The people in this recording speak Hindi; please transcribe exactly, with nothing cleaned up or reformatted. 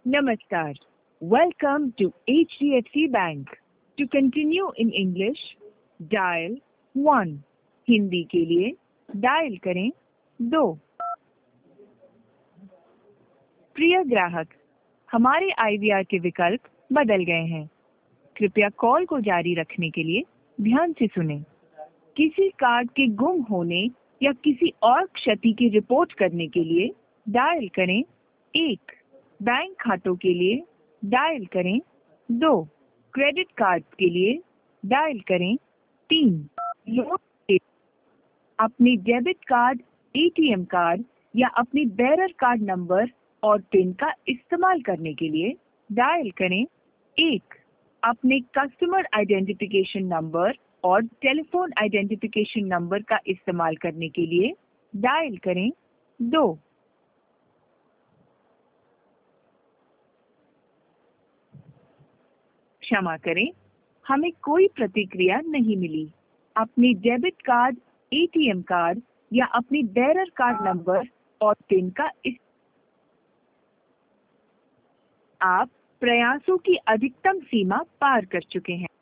Namaskar. Welcome to H D F C Bank. To continue in English, dial one. Hindi के लिए डायल करें दो. प्रिय ग्राहक, हमारे आई वी आर के विकल्प बदल गए हैं. कृपया कॉल को जारी रखने के लिए ध्यान से सुनें. किसी कार्ड के गुम होने या किसी और क्षति की रिपोर्ट करने के लिए डायल करें एक. बैंक खातों के लिए डायल करें दो. क्रेडिट कार्ड के लिए डायल करें तीन. लोन के अपनी debit card, A T M card या अपनी बेरर कार्ड नंबर और पिन का इस्तेमाल करने के लिए डायल करें एक. अपने कस्टमर आइडेंटिफिकेशन नंबर और टेलीफोन आइडेंटिफिकेशन नंबर का इस्तेमाल करने के लिए डायल करें दो. क्षमा करें, हमें कोई प्रतिक्रिया नहीं मिली. अपनी debit card, A T M card या अपनी बेरर कार्ड नंबर और पिन का इस आप प्रयासों की अधिकतम सीमा पार कर चुके हैं.